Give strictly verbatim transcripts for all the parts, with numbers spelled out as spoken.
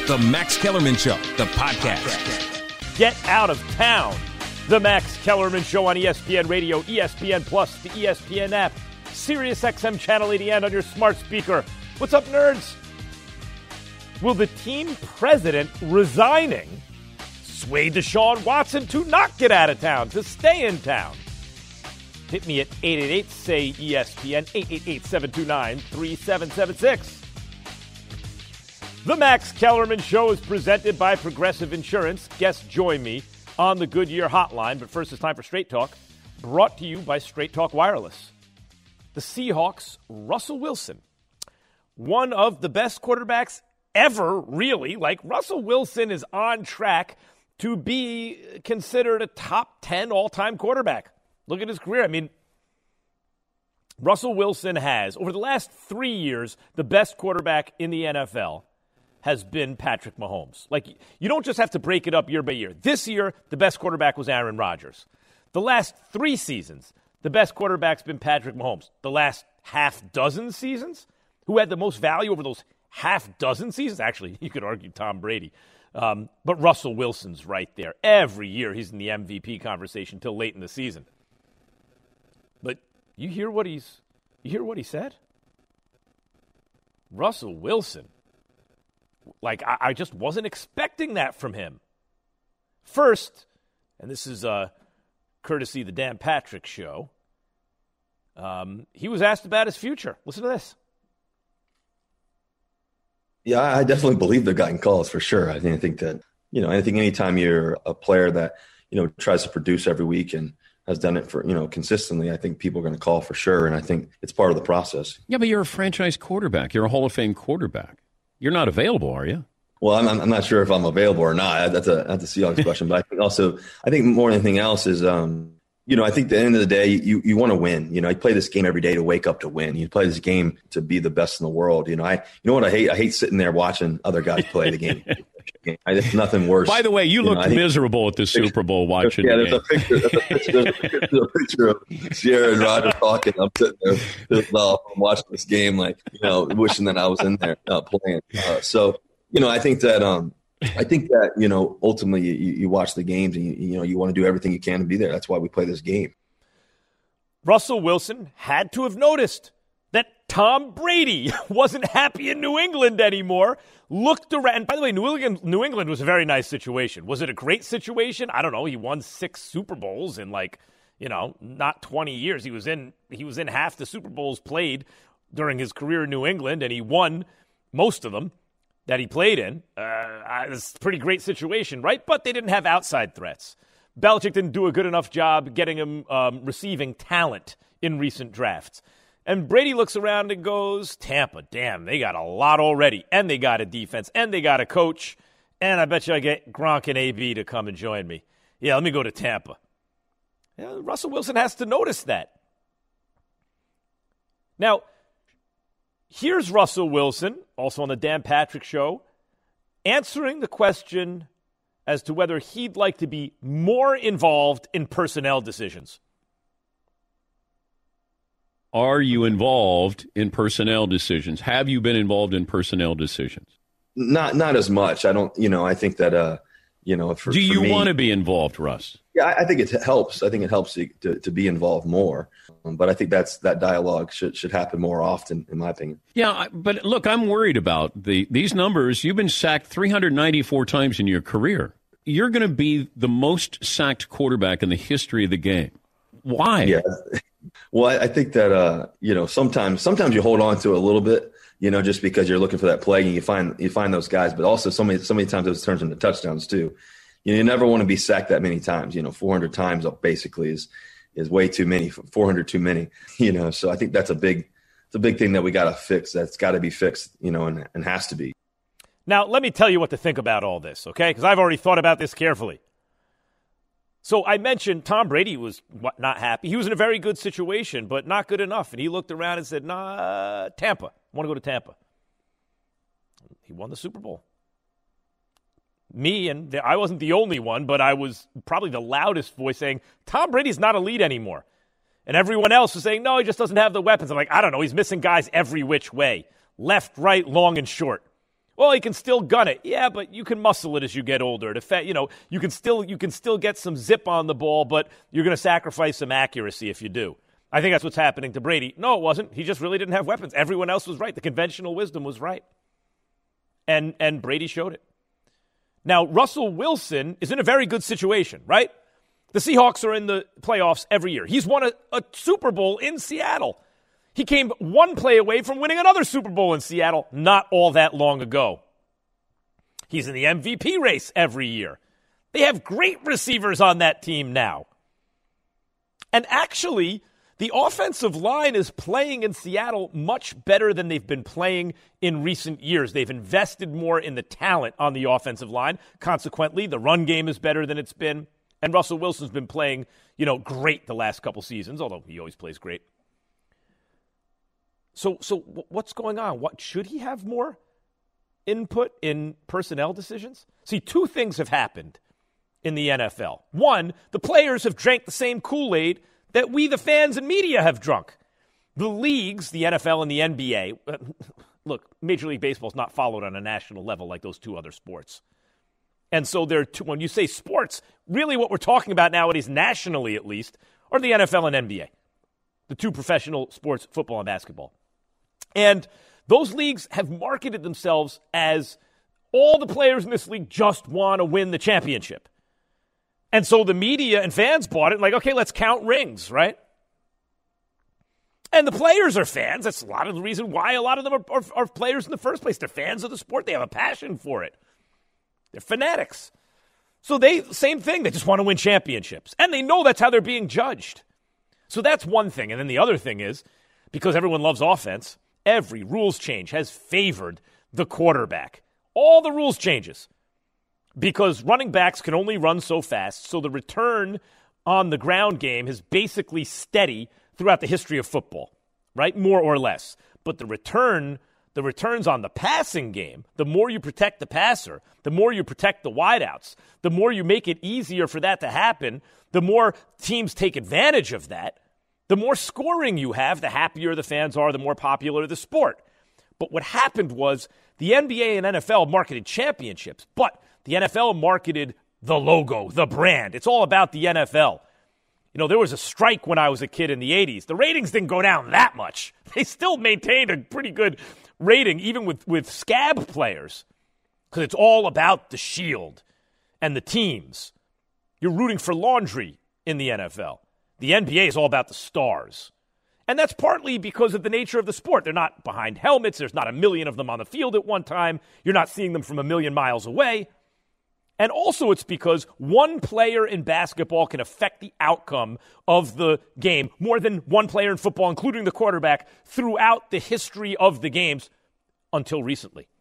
The Max Kellerman Show, the podcast. Get out of town. The Max Kellerman Show on E S P N Radio, E S P N Plus, the E S P N app, Sirius X M Channel eighty, and on your smart speaker. What's up, nerds? Will the team president resigning sway Deshaun Watson to not get out of town, to stay in town? Hit me at eight eight eight, S A Y, E S P N, eight eight eight, seven two nine, three seven seven six. The Max Kellerman Show is presented by Progressive Insurance. Guests join me on the Goodyear Hotline. But first, it's time for Straight Talk, brought to you by Straight Talk Wireless. The Seahawks, Russell Wilson, one of the best quarterbacks ever, really. Like, Russell Wilson is on track to be considered a top ten all-time quarterback. Look at his career. I mean, Russell Wilson has, over the last three years, the best quarterback in the N F L has been Patrick Mahomes. Like, you don't just have to break it up year by year. This year, the best quarterback was Aaron Rodgers. The last three seasons, the best quarterback's been Patrick Mahomes. The last half dozen seasons, who had the most value over those half dozen seasons? Actually, you could argue Tom Brady. Um, but Russell Wilson's right there. Every year he's in the M V P conversation till late in the season. But you hear what he's you hear what he said? Russell Wilson. Like, I, I just wasn't expecting that from him. First, and this is uh, courtesy of the Dan Patrick Show, um, he was asked about his future. Listen to this. Yeah, I definitely believe they're getting calls for sure. I think, I think that, you know, I think anytime you're a player that, you know, tries to produce every week and has done it for, you know, consistently, I think people are going to call for sure. And I think it's part of the process. Yeah, but you're a franchise quarterback. You're a Hall of Fame quarterback. You're not available, are you? Well, I'm, I'm not sure if I'm available or not. That's a that's a Seahawks question. But I think also, I think more than anything else is, um, you know, I think at the end of the day, you you want to win. You know, you play this game every day to wake up to win. You play this game to be the best in the world. You know, I you know what I hate? I hate sitting there watching other guys play the game. I, there's nothing worse. By the way, you, you looked know, miserable at the Super Bowl watching. Yeah, the there's, game. A picture, there's, a picture, there's, a picture, there's a picture of Sierra and Roger talking. I'm sitting there just, uh, watching this game, like, you know, wishing that I was in there uh, playing. Uh, so, you know, I think that um, I think that you know, ultimately, you, you watch the games and you, you know you want to do everything you can to be there. That's why we play this game. Russell Wilson had to have noticed that Tom Brady wasn't happy in New England anymore. Looked around. By the way, New England, New England was a very nice situation. Was it a great situation? I don't know. He won six Super Bowls in like, you know, not twenty years. He was in he was in half the Super Bowls played during his career in New England, and he won most of them that he played in. Uh, it's a pretty great situation, right? But they didn't have outside threats. Belichick didn't do a good enough job getting him um, receiving talent in recent drafts. And Brady looks around and goes, Tampa, damn, they got a lot already. And they got a defense. And they got a coach. And I bet you I get Gronk and A B to come and join me. Yeah, let me go to Tampa. Yeah, Russell Wilson has to notice that. Now, here's Russell Wilson, also on the Dan Patrick Show, answering the question as to whether he'd like to be more involved in personnel decisions. Are you involved in personnel decisions? Have you been involved in personnel decisions? Not not as much. I don't, you know, I think that, uh, you know, for Do you for me, want to be involved, Russ? Yeah, I, I think it helps. I think it helps to, to, to be involved more. Um, but I think that's that dialogue should should happen more often, in my opinion. Yeah, but look, I'm worried about the these numbers. You've been sacked three hundred ninety-four times in your career. You're going to be the most sacked quarterback in the history of the game. Why? Yeah. Well, I, I think that, uh, you know, sometimes sometimes you hold on to it a little bit, you know, just because you're looking for that play and you find you find those guys. But also so many, so many times those turns into touchdowns, too. You know, you never want to be sacked that many times. You know, four hundred times basically is is way too many, four hundred too many, you know. So I think that's a big it's a big thing that we got to fix. That's got to be fixed, you know, and, and has to be. Now, let me tell you what to think about all this, okay? Because I've already thought about this carefully. So I mentioned Tom Brady was not happy. He was in a very good situation, but not good enough. And he looked around and said, nah, Tampa. I want to go to Tampa. He won the Super Bowl. Me, and I wasn't the only one, but I was probably the loudest voice saying, Tom Brady's not elite anymore. And everyone else was saying, no, he just doesn't have the weapons. I'm like, I don't know. He's missing guys every which way. Left, right, long, and short. Well, he can still gun it. Yeah, but you can muscle it as you get older. To fa- you know, you can still you can still get some zip on the ball, but you're going to sacrifice some accuracy if you do. I think that's what's happening to Brady. No, it wasn't. He just really didn't have weapons. Everyone else was right. The conventional wisdom was right. And and Brady showed it. Now, Russell Wilson is in a very good situation, right? The Seahawks are in the playoffs every year. He's won a, a Super Bowl in Seattle. He came one play away from winning another Super Bowl in Seattle not all that long ago. He's in the M V P race every year. They have great receivers on that team now. And actually, the offensive line is playing in Seattle much better than they've been playing in recent years. They've invested more in the talent on the offensive line. Consequently, the run game is better than it's been. And Russell Wilson's been playing, you know, great the last couple seasons, although he always plays great. So, so what's going on? What should he have more input in personnel decisions? See, two things have happened in the N F L. One, the players have drank the same Kool-Aid that we, the fans and media, have drunk. The leagues, the N F L and the N B A, look, Major League Baseball is not followed on a national level like those two other sports. And so there are two, when you say sports, really what we're talking about nowadays, nationally at least, are the N F L and N B A, the two professional sports, football and basketball. And those leagues have marketed themselves as all the players in this league just want to win the championship. And so the media and fans bought it, like, okay, let's count rings, right? And the players are fans. That's a lot of the reason why a lot of them are, are, are players in the first place. They're fans of the sport. They have a passion for it. They're fanatics. So they, same thing, they just want to win championships. And they know that's how they're being judged. So that's one thing. And then the other thing is, because everyone loves offense, every rules change has favored the quarterback. All the rules changes. Because running backs can only run so fast, so the return on the ground game is basically steady throughout the history of football, right? More or less. But the return, the returns on the passing game, the more you protect the passer, the more you protect the wideouts, the more you make it easier for that to happen, the more teams take advantage of that, the more scoring you have, the happier the fans are, the more popular the sport. But what happened was the N B A and N F L marketed championships, but the N F L marketed the logo, the brand. It's all about the N F L. You know, there was a strike when I was a kid in the eighties. The ratings didn't go down that much. They still maintained a pretty good rating, even with, with scab players, because it's all about the shield and the teams. You're rooting for laundry in the N F L. The N B A is all about the stars. And that's partly because of the nature of the sport. They're not behind helmets. There's not a million of them on the field at one time. You're not seeing them from a million miles away. And also it's because one player in basketball can affect the outcome of the game more than one player in football, including the quarterback, throughout the history of the games until recently.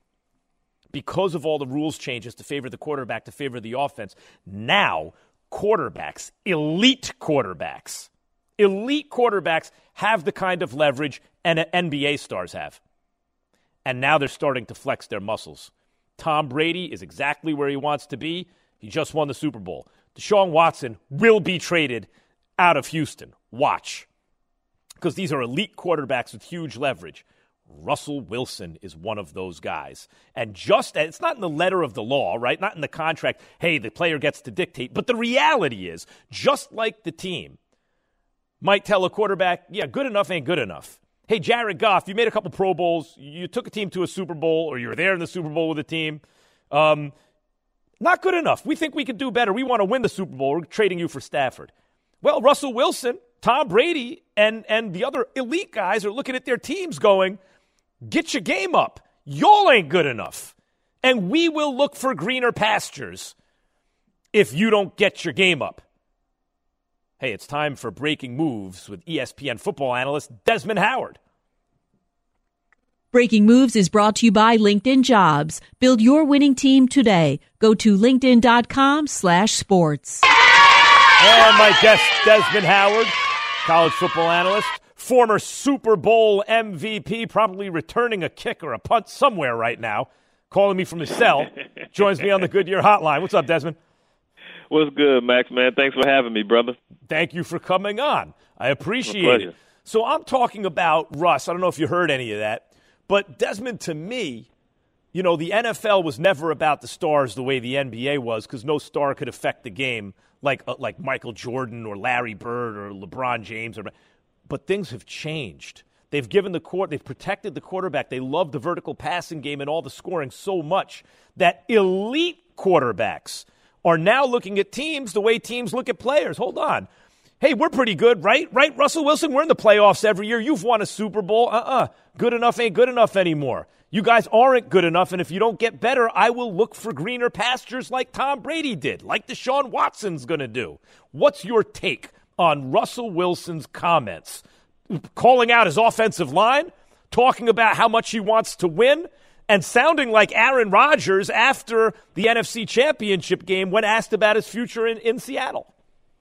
Because of all the rules changes to favor the quarterback, to favor the offense, now quarterbacks, elite quarterbacks, elite quarterbacks have the kind of leverage and N B A stars have. And now they're starting to flex their muscles. Tom Brady is exactly where he wants to be. He just won the Super Bowl. Deshaun Watson will be traded out of Houston. Watch. Because these are elite quarterbacks with huge leverage. Russell Wilson is one of those guys. And just, it's not in the letter of the law, right? Not in the contract, hey, the player gets to dictate. But the reality is, just like the team might tell a quarterback, yeah, good enough ain't good enough. Hey, Jared Goff, you made a couple Pro Bowls. You took a team to a Super Bowl, or you were there in the Super Bowl with a team. Um, not good enough. We think we can do better. We want to win the Super Bowl. We're trading you for Stafford. Well, Russell Wilson, Tom Brady, and, and the other elite guys are looking at their teams going, get your game up. Y'all ain't good enough. And we will look for greener pastures if you don't get your game up. Hey, it's time for Breaking Moves with E S P N football analyst Desmond Howard. Breaking Moves is brought to you by LinkedIn Jobs. Build your winning team today. Go to linkedin.com slash sports. And my guest, Desmond Howard, college football analyst, former Super Bowl M V P, probably returning a kick or a punt somewhere right now, calling me from the cell, joins me on the Goodyear hotline. What's up, Desmond? What's good, Max, man? Thanks for having me, brother. Thank you for coming on. I appreciate it. So I'm talking about Russ. I don't know if you heard any of that. But Desmond, to me, you know, the N F L was never about the stars the way the N B A was, because no star could affect the game like uh, like Michael Jordan or Larry Bird or LeBron James. Or, but things have changed. They've given the court, they've protected the quarterback. They love the vertical passing game and all the scoring so much that elite quarterbacks are now looking at teams the way teams look at players. Hold on. Hey, we're pretty good, right? Right, Russell Wilson? We're in the playoffs every year. You've won a Super Bowl. Uh-uh. Good enough ain't good enough anymore. You guys aren't good enough, and if you don't get better, I will look for greener pastures like Tom Brady did, like Deshaun Watson's going to do. What's your take on Russell Wilson's comments? Calling out his offensive line, talking about how much he wants to win, and sounding like Aaron Rodgers after the N F C Championship game when asked about his future in, in Seattle.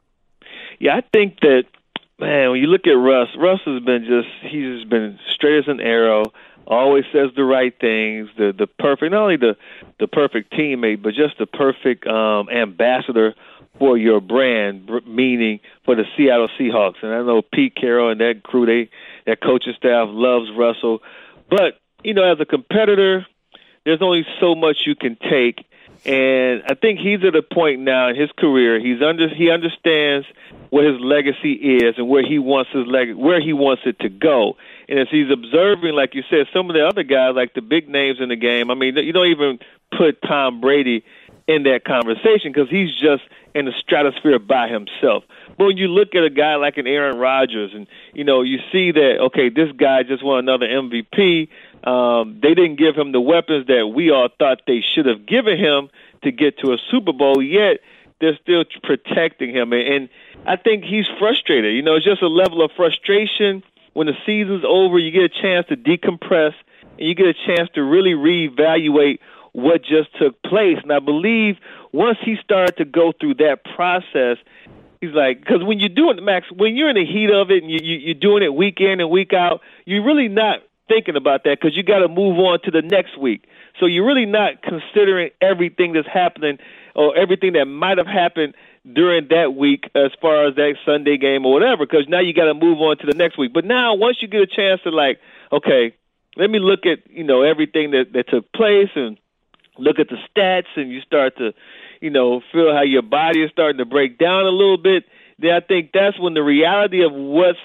Yeah, I think that, man, when you look at Russ, Russ has been just, he's just been straight as an arrow, always says the right things, the the perfect, not only the, the perfect teammate, but just the perfect um, ambassador for your brand, meaning for the Seattle Seahawks. And I know Pete Carroll and that crew, they, that coaching staff loves Russell. But, you know, as a competitor, there's only so much you can take. And I think he's at a point now in his career, he's under, he understands what his legacy is and where he wants his leg, where he wants it to go. And as he's observing, like you said, some of the other guys, like the big names in the game, I mean, you don't even put Tom Brady in that conversation because he's just in the stratosphere by himself. But when you look at a guy like an Aaron Rodgers and, you know, you see that, okay, this guy just won another M V P. Um, they didn't give him the weapons that we all thought they should have given him to get to a Super Bowl, yet they're still protecting him. And, and I think he's frustrated. You know, it's just a level of frustration. When the season's over, you get a chance to decompress and you get a chance to really reevaluate what just took place. And I believe once he started to go through that process, he's like, because when you're doing it, Max, when you're in the heat of it and you, you, you're doing it week in and week out, you're really not thinking about that because you got to move on to the next week. So you're really not considering everything that's happening or everything that might have happened during that week as far as that Sunday game or whatever, because now you got to move on to the next week. But now once you get a chance to, like, okay, let me look at, you know, everything that, that took place and look at the stats, and you start to, you know, feel how your body is starting to break down a little bit, then I think that's when the reality of what's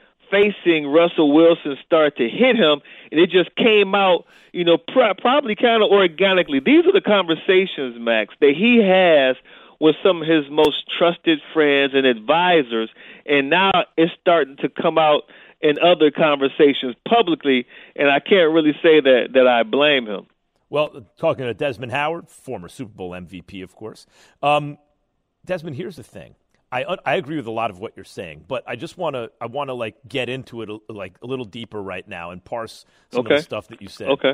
facing Russell Wilson start to hit him, and it just came out, you know, pr- probably kind of organically. These are the conversations, Max, that he has with some of his most trusted friends and advisors, and now it's starting to come out in other conversations publicly, and I can't really say that, that I blame him. Well, talking to Desmond Howard, former Super Bowl M V P, of course. Um, Desmond, here's the thing. I I agree with a lot of what you're saying, but I just want to I want to like get into it a, like a little deeper right now and parse some okay. of the stuff that you said. Okay.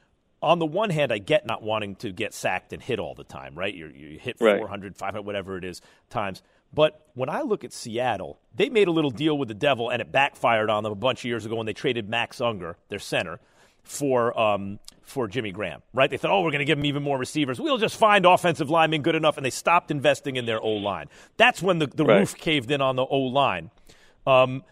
On the one hand, I get not wanting to get sacked and hit all the time, right? You're, you hit right. four hundred, five hundred, whatever it is, times. But when I look at Seattle, they made a little deal with the devil, and it backfired on them a bunch of years ago when they traded Max Unger, their center, for um, for Jimmy Graham, right? They thought, oh, we're going to give him even more receivers. We'll just find offensive linemen good enough, and they stopped investing in their O-line. That's when the, the right. roof caved in on the O-line. Um,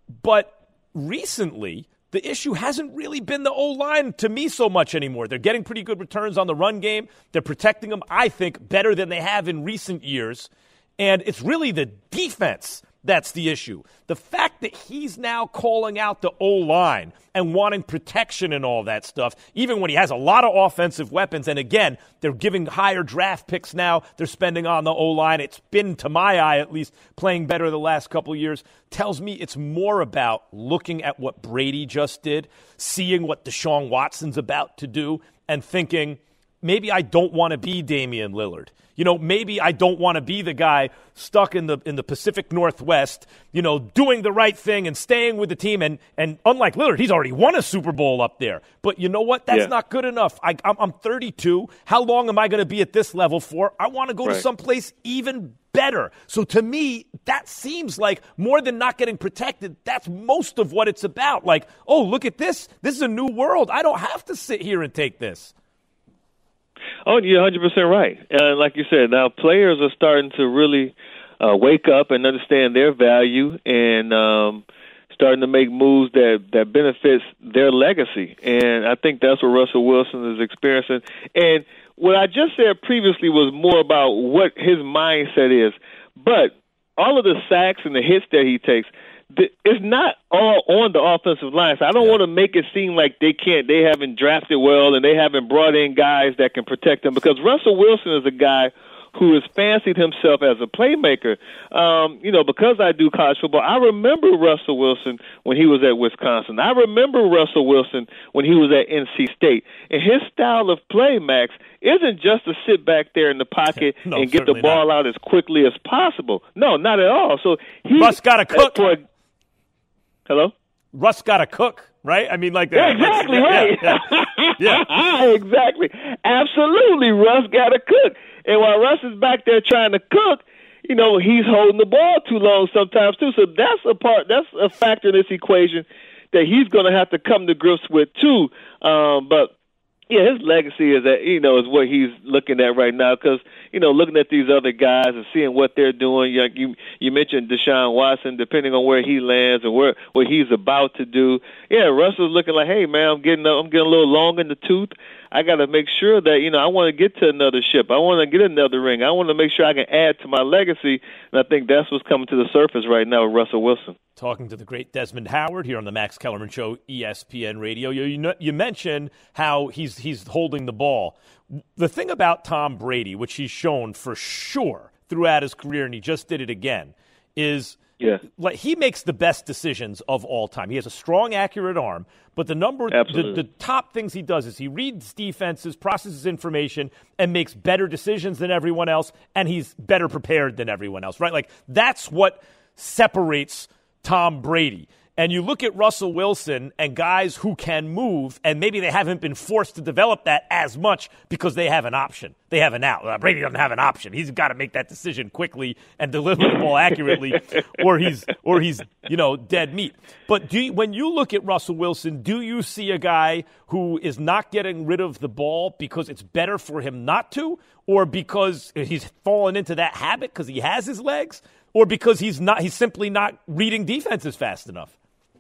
but recently, the issue hasn't really been the O-line to me so much anymore. They're getting pretty good returns on the run game. They're protecting them, I think, better than they have in recent years. And it's really the defense that's the issue. The fact that he's now calling out the O-line and wanting protection and all that stuff, even when he has a lot of offensive weapons, and again, they're giving higher draft picks now, they're spending on the O-line. It's been, to my eye at least, playing better the last couple of years, tells me it's more about looking at what Brady just did, seeing what Deshaun Watson's about to do, and thinking, maybe I don't want to be Damian Lillard. You know, maybe I don't want to be the guy stuck in the in the Pacific Northwest, you know, doing the right thing and staying with the team. And, and unlike Lillard, he's already won a Super Bowl up there. But you know what? That's yeah. not good enough. I, I'm, I'm thirty-two. How long am I going to be at this level for? I want to go right. to someplace even better. So to me, that seems like more than not getting protected. That's most of what it's about. Like, oh, look at this. This is a new world. I don't have to sit here and take this. Oh, you're one hundred percent right. And like you said, now players are starting to really uh, wake up and understand their value and um, starting to make moves that, that benefits their legacy. And I think that's what Russell Wilson is experiencing. And what I just said previously was more about what his mindset is. But all of the sacks and the hits that he takes, it's not all on the offensive line. So I don't yeah. want to make it seem like they can't, they haven't drafted well and they haven't brought in guys that can protect them, because Russell Wilson is a guy who has fancied himself as a playmaker. Um, you know, because I do college football, I remember Russell Wilson when he was at Wisconsin. I remember Russell Wilson when he was at N C State. And his style of play, Max, isn't just to sit back there in the pocket no, and get the ball not. out as quickly as possible. No, not at all. So he, Russ got to cook. For, hello? Russ got to cook, right? I mean, like that. Yeah, exactly, right. Yeah, yeah. yeah. exactly. Absolutely, Russ got to cook. And while Russ is back there trying to cook, you know, he's holding the ball too long sometimes too. So that's a part, that's a factor in this equation that he's going to have to come to grips with too. Um, but yeah, his legacy is that, you know, is what he's looking at right now, because, you know, looking at these other guys and seeing what they're doing. You you, you mentioned Deshaun Watson, depending on where he lands and where what he's about to do. Yeah, Russell's looking like, hey man, I'm getting I'm getting a little long in the tooth. I got to make sure that, you know, I want to get to another ship. I want to get another ring. I want to make sure I can add to my legacy. And I think that's what's coming to the surface right now with Russell Wilson. Talking to the great Desmond Howard here on the Max Kellerman Show, E S P N Radio. You, you, you mentioned how he's he's holding the ball. The thing about Tom Brady, which he's shown for sure throughout his career, and he just did it again, is yeah. like he makes the best decisions of all time. He has a strong, accurate arm, but the number, the, the top things he does is he reads defenses, processes information, and makes better decisions than everyone else, and he's better prepared than everyone else, right? Like that's what separates Tom Brady. And you look at Russell Wilson and guys who can move, and maybe they haven't been forced to develop that as much because they have an option. They have an out. Uh, Brady doesn't have an option. He's got to make that decision quickly and deliver the ball accurately, or he's or he's you know dead meat. But do you, when you look at Russell Wilson, do you see a guy who is not getting rid of the ball because it's better for him not to, or because he's fallen into that habit because he has his legs, or because he's not he's simply not reading defenses fast enough?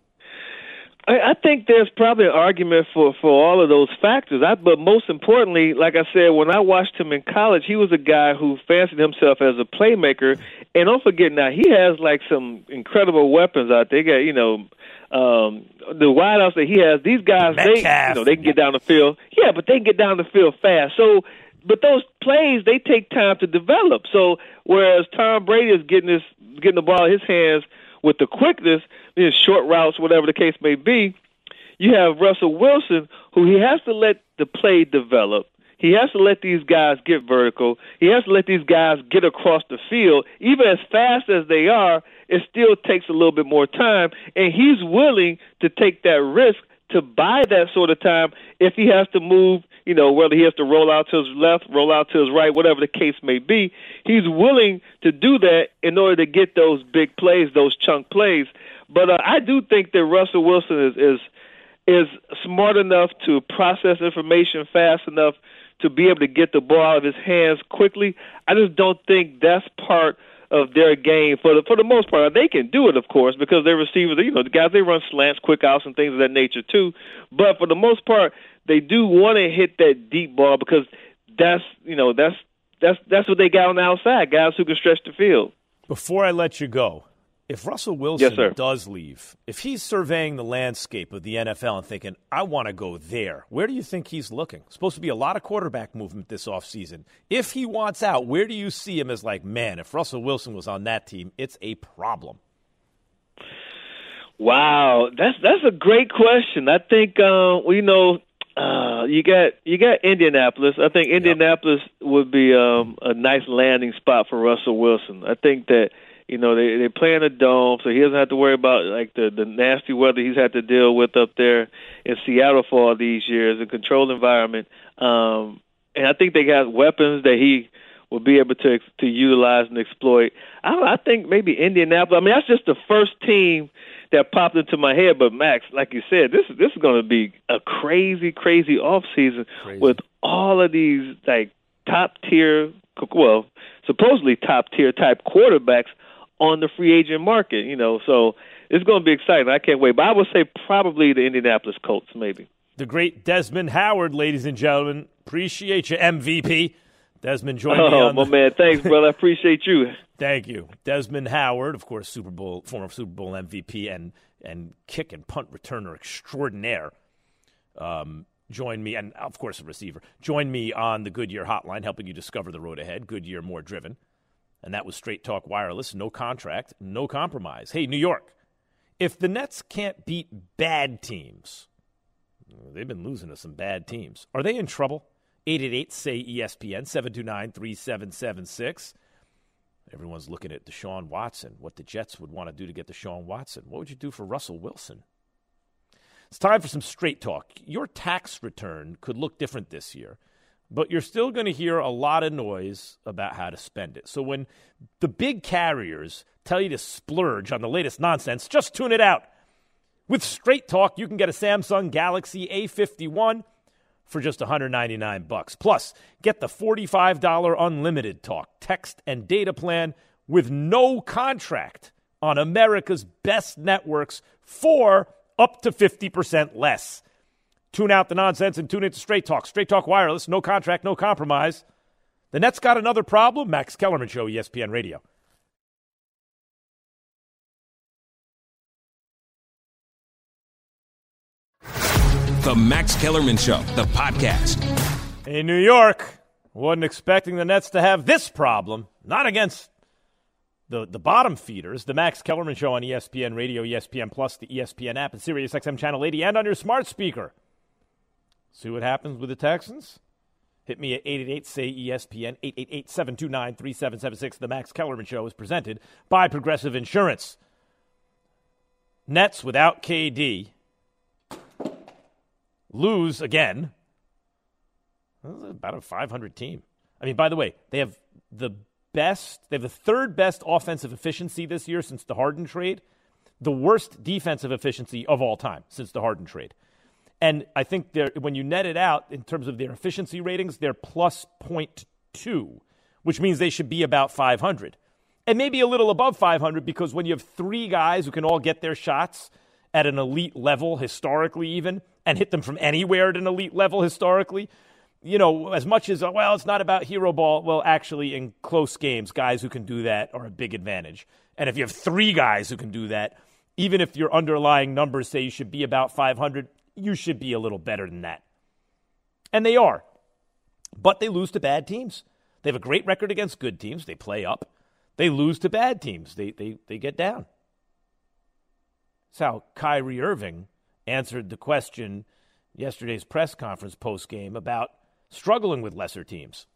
I think there's probably an argument for, for all of those factors. I, but most importantly, like I said, when I watched him in college, he was a guy who fancied himself as a playmaker. And don't forget now, he has like some incredible weapons out there. He got, you know, um, the wideouts that he has. These guys, they, you know, they can get down the field. Yeah, but they can get down the field fast. So, but those plays, they take time to develop. So, whereas Tom Brady is getting this, getting the ball in his hands with the quickness, you know, short routes, whatever the case may be, you have Russell Wilson, who he has to let the play develop. He has to let these guys get vertical. He has to let these guys get across the field. Even as fast as they are, it still takes a little bit more time, and he's willing to take that risk to buy that sort of time if he has to move, you know, whether he has to roll out to his left, roll out to his right, whatever the case may be. He's willing to do that in order to get those big plays, those chunk plays. But uh, I do think that Russell Wilson is, is is smart enough to process information fast enough to be able to get the ball out of his hands quickly. I just don't think that's part of their game for the for the most part. They can do it, of course, because their receivers, you know, the guys, they run slants, quick outs, and things of that nature too. But for the most part, they do want to hit that deep ball because that's, you know, that's that's that's what they got on the outside, guys who can stretch the field. Before I let you go, if Russell Wilson yes, does leave, if he's surveying the landscape of the N F L and thinking, I want to go there, where do you think he's looking? Supposed to be a lot of quarterback movement this offseason. If he wants out, where do you see him as like, man, if Russell Wilson was on that team, it's a problem? Wow, that's that's a great question. I think, uh, well, you know, uh, you got you got Indianapolis. I think Indianapolis yep. would be um, a nice landing spot for Russell Wilson. I think that, you know, they they play in a dome, so he doesn't have to worry about like the, the nasty weather he's had to deal with up there in Seattle for all these years, a controlled environment. Um, and I think they got weapons that he will be able to to utilize and exploit. I don't know, I think maybe Indianapolis. I mean, that's just the first team that popped into my head. But Max, like you said, this this is going to be a crazy, crazy off season crazy. with all of these like top tier, well, supposedly top tier type quarterbacks on the free agent market, you know. So it's going to be exciting. I can't wait. But I would say probably the Indianapolis Colts, maybe. The great Desmond Howard, ladies and gentlemen. Appreciate you, M V P. Desmond joined oh, me on my the... man. Thanks, brother. I appreciate you. Thank you. Desmond Howard, of course, Super Bowl, former Super Bowl M V P and, and kick and punt returner extraordinaire. Um, joined me, and of course a receiver, joined me on the Goodyear hotline, helping you discover the road ahead. Goodyear, more driven. And that was Straight Talk Wireless. No contract, no compromise. Hey, New York, if the Nets can't beat bad teams, they've been losing to some bad teams, are they in trouble? eight eight eight, say E S P N, seven two nine, three seven seven six. Everyone's looking at Deshaun Watson, what the Jets would want to do to get Deshaun Watson. What would you do for Russell Wilson? It's time for some straight talk. Your tax return could look different this year, but you're still going to hear a lot of noise about how to spend it. So when the big carriers tell you to splurge on the latest nonsense, just tune it out. With Straight Talk, you can get a Samsung Galaxy A fifty-one for just one hundred ninety-nine bucks. Plus, get the forty-five dollars unlimited talk, text, and data plan with no contract on America's best networks for up to fifty percent less. Tune out the nonsense and tune into Straight Talk. Straight Talk Wireless, no contract, no compromise. The Nets got another problem. Max Kellerman Show, E S P N Radio. The Max Kellerman Show, the podcast. In New York, wasn't expecting the Nets to have this problem. Not against the, the bottom feeders. The Max Kellerman Show on E S P N Radio, E S P N Plus, the E S P N app, and Sirius X M Channel eighty, and on your smart speaker. See what happens with the Texans? Hit me at eight eight eight, say E S P N, eight eight eight, seven two nine, three seven seven six. The Max Kellerman Show is presented by Progressive Insurance. Nets without K D lose again. About a five hundred team. I mean, by the way, they have the best, they have the third best offensive efficiency this year since the Harden trade, the worst defensive efficiency of all time since the Harden trade. And I think they're, when you net it out in terms of their efficiency ratings, they're plus zero point two, which means they should be about five hundred. And maybe a little above five hundred, because when you have three guys who can all get their shots at an elite level, historically even, and hit them from anywhere at an elite level historically, you know, as much as, well, it's not about hero ball. Well, actually, in close games, guys who can do that are a big advantage. And if you have three guys who can do that, even if your underlying numbers say you should be about five hundred, you should be a little better than that. And they are. But they lose to bad teams. They have a great record against good teams. They play up. They lose to bad teams. They they they get down. That's how Kyrie Irving answered the question yesterday's press conference post-game about struggling with lesser teams.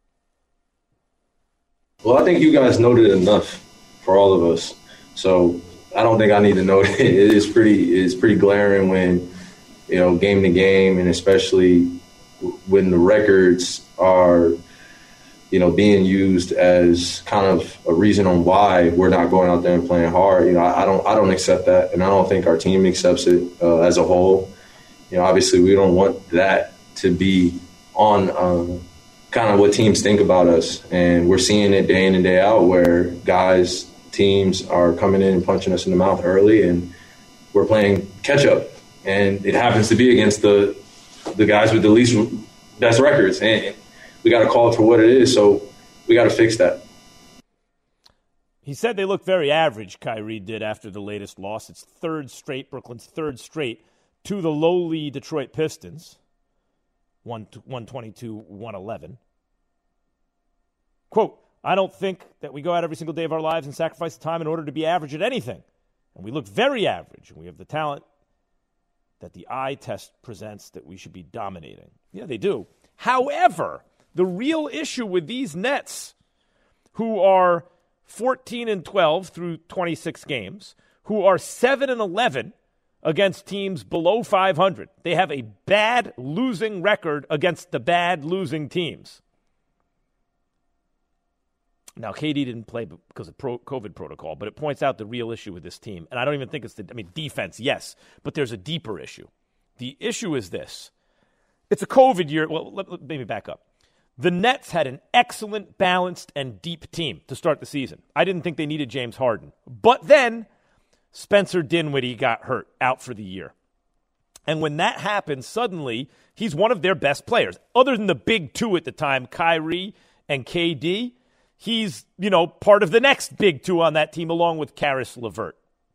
Well, I think you guys noted enough for all of us. So I don't think I need to note it. It is pretty, it's pretty glaring when, you know, game to game, and especially when the records are, you know, being used as kind of a reason on why we're not going out there and playing hard. You know, I, I don't, I don't accept that, and I don't think our team accepts it uh, as a whole. You know, obviously we don't want that to be on um, kind of what teams think about us, and we're seeing it day in and day out where guys, teams are coming in and punching us in the mouth early, and we're playing catch up, and it happens to be against the the guys with the least best records, and we got to call it for what it is. So we got to fix that. He said they look very average, Kyrie did, after the latest loss. It's third straight, Brooklyn's third straight, to the lowly Detroit Pistons, one twenty-two one eleven. Quote, I don't think that we go out every single day of our lives and sacrifice time in order to be average at anything. And we look very average, and we have the talent that the eye test presents that we should be dominating. Yeah, they do. However, the real issue with these Nets, who are fourteen and twelve through twenty-six games, who are seven and eleven against teams below five hundred. They have a bad losing record against the bad losing teams. Now, K D didn't play because of pro- COVID protocol, but it points out the real issue with this team. And I don't even think it's the, I mean, defense, yes, but there's a deeper issue. The issue is this. It's a COVID year. Well, let, let, maybe back up. The Nets had an excellent, balanced, and deep team to start the season. I didn't think they needed James Harden. But then Spencer Dinwiddie got hurt, out for the year. And when that happened, suddenly he's one of their best players. Other than the big two at the time, Kyrie and K D, he's, you know, part of the next big two on that team along with Karis LeVert.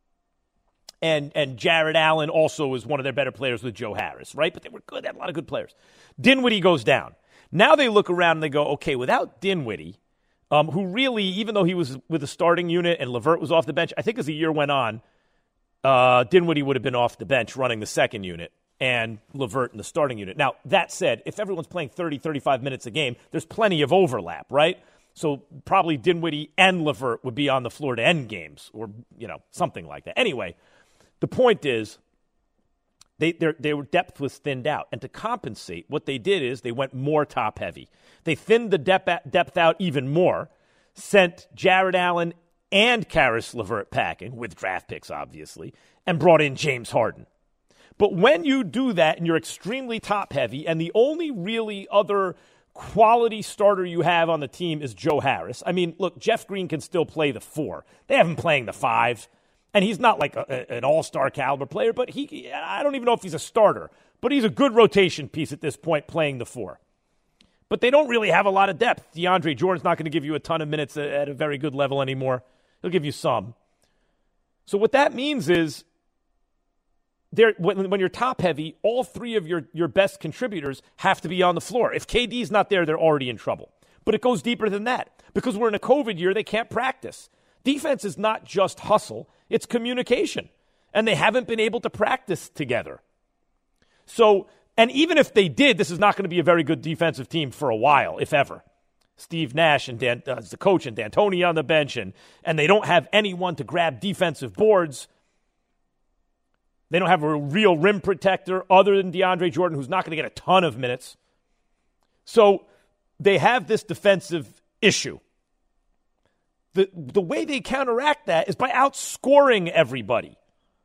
And and Jared Allen also was one of their better players with Joe Harris, right? But they were good. They had a lot of good players. Dinwiddie goes down. Now they look around and they go, okay, without Dinwiddie, um, who really, even though he was with the starting unit and LeVert was off the bench, I think as the year went on, Uh, Dinwiddie would have been off the bench running the second unit and LeVert in the starting unit. Now, that said, if everyone's playing thirty, thirty-five minutes a game, there's plenty of overlap, right? So probably Dinwiddie and LeVert would be on the floor to end games or, you know, something like that. Anyway, the point is they their depth was thinned out. And to compensate, what they did is they went more top-heavy. They thinned the depth, depth out even more, sent Jared Allen and Karis LeVert packing, with draft picks, obviously, and brought in James Harden. But when you do that and you're extremely top-heavy, and the only really other quality starter you have on the team is Joe Harris. I mean, look, Jeff Green can still play the four. They have him playing the five, and he's not like a, a, an all-star caliber player, but he I don't even know if he's a starter, but he's a good rotation piece at this point playing the four. But they don't really have a lot of depth. DeAndre Jordan's not going to give you a ton of minutes at a very good level anymore. He'll give you some. So what that means is there, when, when you're top-heavy, all three of your, your best contributors have to be on the floor. If K D's not there, they're already in trouble. But it goes deeper than that. Because we're in a COVID year, they can't practice. Defense is not just hustle, it's communication. And they haven't been able to practice together. So, and even if they did, this is not going to be a very good defensive team for a while, if ever. Steve Nash and Dan, uh, the coach and D'Antoni on the bench, and, and they don't have anyone to grab defensive boards. They don't have a real rim protector other than DeAndre Jordan, who's not going to get a ton of minutes. So they have this defensive issue. The, the way they counteract that is by outscoring everybody.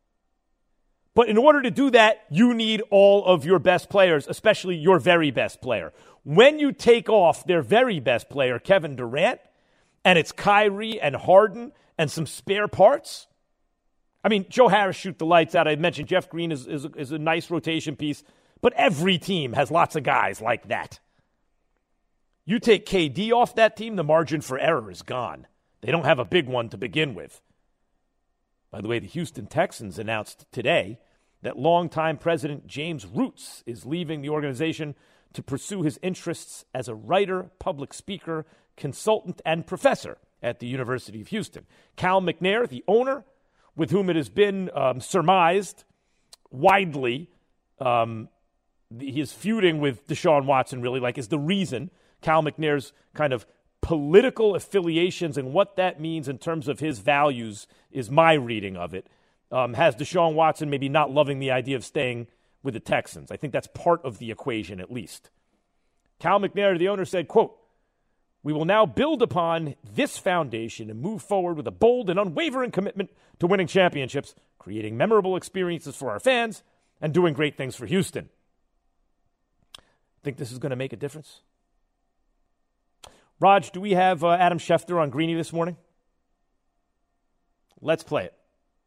But in order to do that, you need all of your best players, especially your very best player. When you take off their very best player, Kevin Durant, and it's Kyrie and Harden and some spare parts, I mean, Joe Harris shoot the lights out. I mentioned Jeff Green is, is, is a nice rotation piece, but every team has lots of guys like that. You take K D off that team, the margin for error is gone. They don't have a big one to begin with. By the way, the Houston Texans announced today that longtime president James Roots is leaving the organization to pursue his interests as a writer, public speaker, consultant, and professor at the University of Houston. Cal McNair, the owner, with whom it has been um, surmised widely, um, he is feuding with Deshaun Watson, really, like, is the reason. Cal McNair's kind of political affiliations and what that means in terms of his values is my reading of it. Um, has Deshaun Watson maybe not loving the idea of staying with the Texans. I think that's part of the equation, at least. Cal McNair, the owner, said, quote, "We will now build upon this foundation and move forward with a bold and unwavering commitment to winning championships, creating memorable experiences for our fans, and doing great things for Houston." Think this is going to make a difference? Raj, do we have uh, Adam Schefter on Greeny this morning? Let's play it.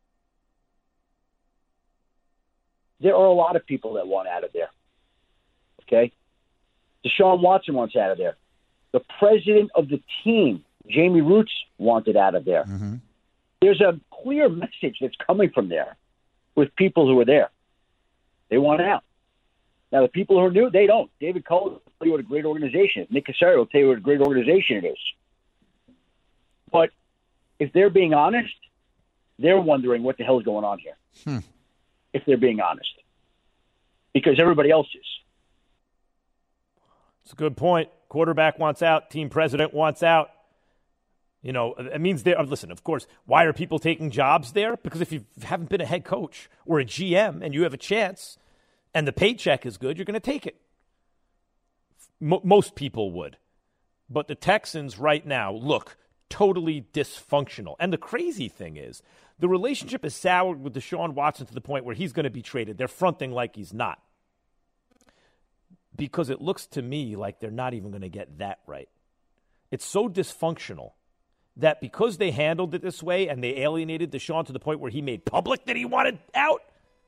There are a lot of people that want out of there. Okay? Deshaun Watson wants out of there. The president of the team, Jamie Roots, wanted out of there. Mm-hmm. There's a clear message that's coming from there with people who are there. They want out. Now, the people who are new, they don't. David Cullen will tell you what a great organization is. Nick Casario will tell you what a great organization it is. But if they're being honest, they're wondering what the hell is going on here. Hmm. If they're being honest. Because everybody else is. It's a good point. Quarterback wants out. Team president wants out. You know, it means they're, listen, of course, why are people taking jobs there? Because if you haven't been a head coach or a G M and you have a chance and the paycheck is good, you're going to take it. M- most people would. But the Texans right now look totally dysfunctional. And the crazy thing is, the relationship is soured with Deshaun Watson to the point where he's going to be traded. They're fronting like he's not. Because it looks to me like they're not even going to get that right. It's so dysfunctional that because they handled it this way and they alienated Deshaun to the point where he made public that he wanted out,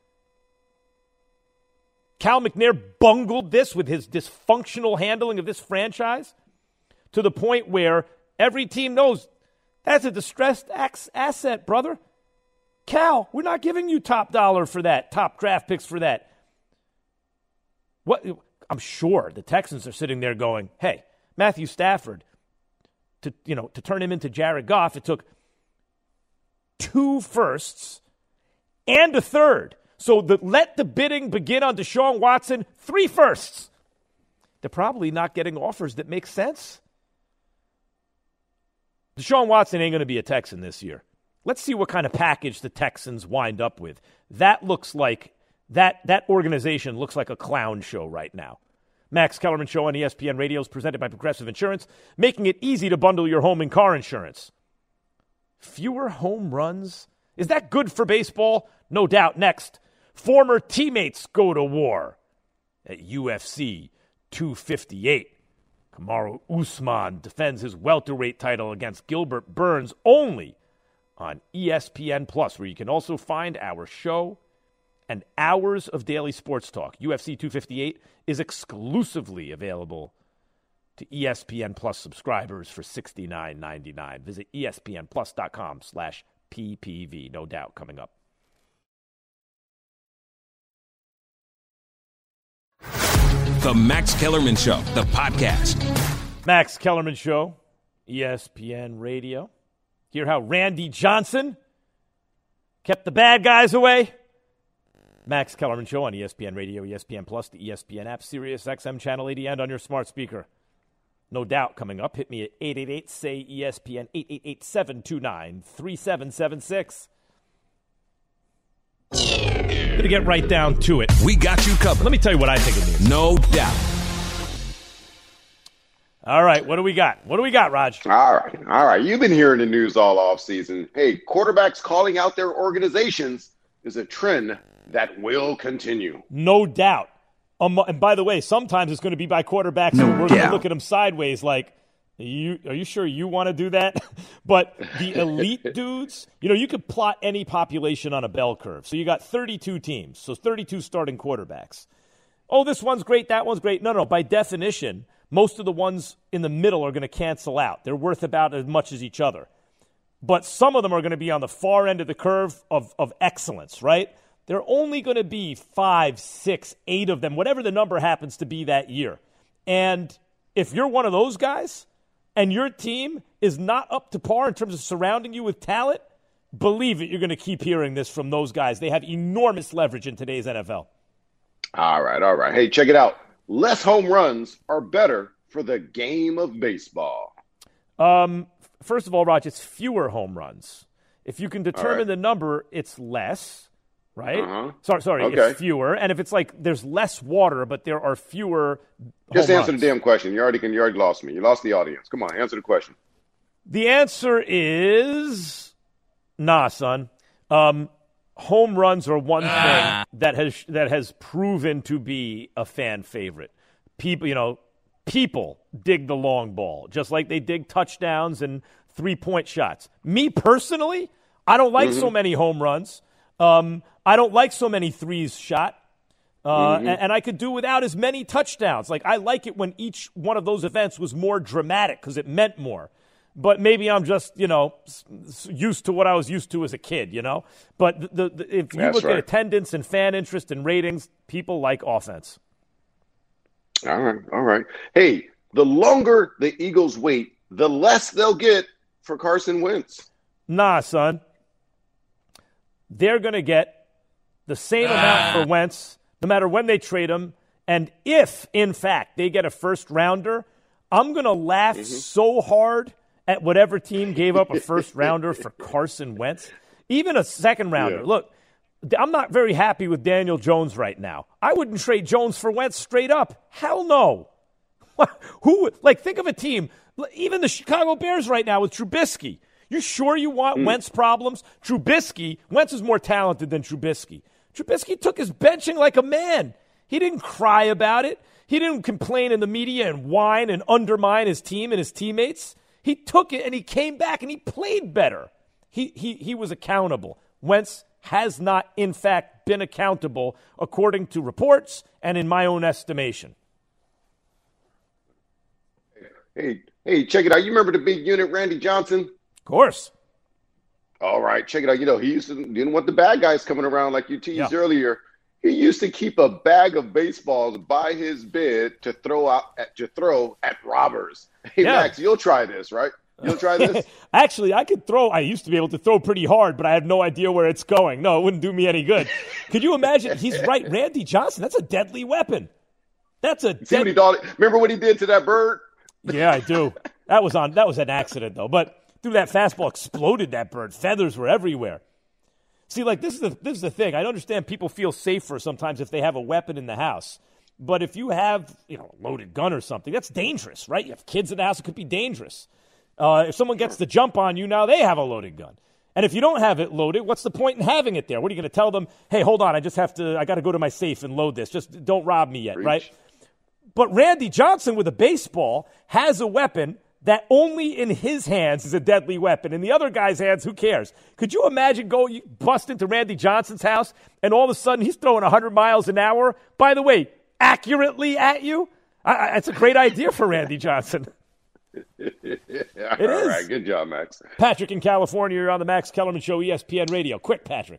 Cal McNair bungled this with his dysfunctional handling of this franchise to the point where every team knows that's a distressed asset, brother. Cal, we're not giving you top dollar for that, top draft picks for that. What? I'm sure the Texans are sitting there going, hey, Matthew Stafford, to you know, to turn him into Jared Goff, it took two firsts and a third. So the, let the bidding begin on Deshaun Watson, three firsts. They're probably not getting offers that make sense. Deshaun Watson ain't going to be a Texan this year. Let's see what kind of package the Texans wind up with. That looks like, that that organization looks like a clown show right now. Max Kellerman Show on E S P N Radio is presented by Progressive Insurance, making it easy to bundle your home and car insurance. Fewer home runs? Is that good for baseball? No doubt. Next, former teammates go to war. At U F C two fifty-eight, Kamaru Usman defends his welterweight title against Gilbert Burns only on E S P N Plus, where you can also find our show and hours of daily sports talk. U F C two fifty-eight is exclusively available to E S P N Plus subscribers for sixty-nine ninety-nine. Visit espnplus.com slash ppv. No doubt coming up. The Max Kellerman Show, the podcast. Max Kellerman Show, E S P N Radio. Hear how Randy Johnson kept the bad guys away? Max Kellerman Show on E S P N Radio, E S P N Plus, the E S P N app, Sirius X M Channel eighty, and on your smart speaker. No doubt coming up. Hit me at eight eight eight, S A Y, E S P N, eight eight eight, seven two nine, three seven seven six. Gonna get right down to it. We got you covered. Let me tell you what I think it means. No doubt. All right, what do we got? What do we got, Raj? All right, all right. You've been hearing the news all offseason. Hey, quarterbacks calling out their organizations is a trend that will continue. No doubt. Um, and by the way, sometimes it's going to be by quarterbacks no who we're going to look at them sideways like, are you, are you sure you want to do that? But the elite dudes, you know, you could plot any population on a bell curve. So you got thirty-two teams, so thirty-two starting quarterbacks. Oh, this one's great, that one's great. No, no, by definition, most of the ones in the middle are going to cancel out. They're worth about as much as each other. But some of them are going to be on the far end of the curve of, of excellence, right? There are only going to be five, six, eight of them, whatever the number happens to be that year. And if you're one of those guys and your team is not up to par in terms of surrounding you with talent, believe it, you're going to keep hearing this from those guys. They have enormous leverage in today's N F L. All right, all right. Hey, check it out. Less home runs are better for the game of baseball. Um, first of all, Raj, it's fewer home runs. If you can determine right. the number, it's less. Right? Uh-huh. Sorry, sorry. Okay. It's fewer, and if it's like there's less water, but there are fewer. Just home answer runs. the damn question. You already can. You already lost me. You lost the audience. Come on, answer the question. The answer is nah, son. Um, home runs are one ah. thing that has that has proven to be a fan favorite. People, you know, people dig the long ball just like they dig touchdowns and three point shots. Me personally, I don't like mm-hmm. so many home runs. Um, I don't like so many threes shot, uh, mm-hmm. and, and I could do without as many touchdowns. Like, I like it when each one of those events was more dramatic because it meant more. But maybe I'm just, you know, used to what I was used to as a kid, you know? But the, the, if you That's look right. at attendance and fan interest and ratings, people like offense. All right, all right. Hey, the longer the Eagles wait, the less they'll get for Carson Wentz. Nah, son. They're going to get the same ah. amount for Wentz, no matter when they trade him. And if, in fact, they get a first-rounder, I'm going to laugh mm-hmm. so hard at whatever team gave up a first-rounder for Carson Wentz. Even a second-rounder. Yeah. Look, I'm not very happy with Daniel Jones right now. I wouldn't trade Jones for Wentz straight up. Hell no. Who? Like, think of a team. Even the Chicago Bears right now with Trubisky. You sure you want mm. Wentz problems? Trubisky, Wentz is more talented than Trubisky. Trubisky took his benching like a man. He didn't cry about it. He didn't complain in the media and whine and undermine his team and his teammates. He took it and he came back and he played better. He he he was accountable. Wentz has not, in fact, been accountable according to reports and in my own estimation. Hey, hey, check it out. You remember the big unit, Randy Johnson? Of course. All right, check it out. You know, he used to didn't want the bad guys coming around like you teased yeah. earlier. He used to keep a bag of baseballs by his bed to throw out at, to throw at robbers. Hey, yeah. Max, you'll try this, right? You'll try this? Actually, I could throw. I used to be able to throw pretty hard, but I have no idea where it's going. No, it wouldn't do me any good. Could you imagine? He's right. Randy Johnson, that's a deadly weapon. That's a See dead... what he thought? Remember what he did to that bird? Yeah, I do. That was on. That was an accident, though. But through that fastball, exploded that bird. Feathers were everywhere. See, like, this is the this is the thing. I understand people feel safer sometimes if they have a weapon in the house. But if you have, you know, a loaded gun or something, that's dangerous, right? You have kids in the house, it could be dangerous. Uh, if someone gets the jump on you, now they have a loaded gun. And if you don't have it loaded, what's the point in having it there? What are you going to tell them? Hey, hold on, I just have to, I got to go to my safe and load this. Just don't rob me yet, Reach. right? But Randy Johnson with a baseball has a weapon that only in his hands is a deadly weapon. In the other guy's hands, who cares? Could you imagine go you bust into Randy Johnson's house and all of a sudden he's throwing one hundred miles an hour? By the way, accurately at you? I, I, it's a great idea for Randy Johnson. It It All is. right, good job, Max. Patrick in California, you're on the Max Kellerman Show, E S P N Radio. Quick, Patrick.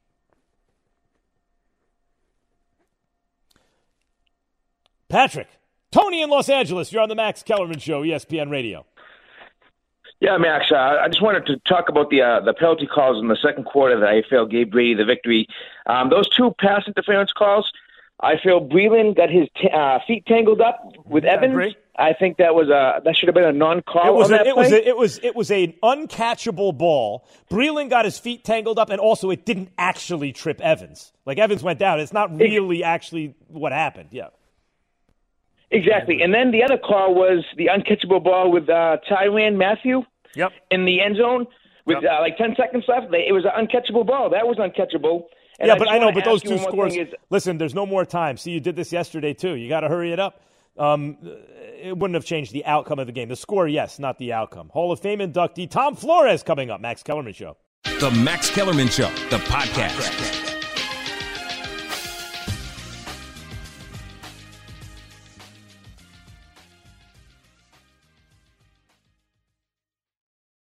Patrick. Tony in Los Angeles, you're on the Max Kellerman Show, E S P N Radio. Yeah, Max, uh, I just wanted to talk about the uh, the penalty calls in the second quarter that I feel gave Brady the victory. Um, those two pass interference calls, I feel Breeland got his t- uh, feet tangled up with Yeah, Evans. great. I think that was a that should have been a non-call It was on a, that it play. was a, it was it was an uncatchable ball. Breeland got his feet tangled up, and also it didn't actually trip Evans. Like Evans went down. It's not really actually what happened. Yeah. Exactly. And then the other call was the uncatchable ball with uh, Tyrann Mathieu Yep. in the end zone with Yep. uh, like ten seconds left. They, it was an uncatchable ball. That was uncatchable. And yeah, I but just I know, wanna but those ask you two one more scores. thing is- Listen, there's no more time. See, you did this yesterday too. You got to hurry it up. Um, it wouldn't have changed the outcome of the game. The score, yes, not the outcome. Hall of Fame inductee Tom Flores coming up. Max Kellerman Show. The Max Kellerman Show, the podcast.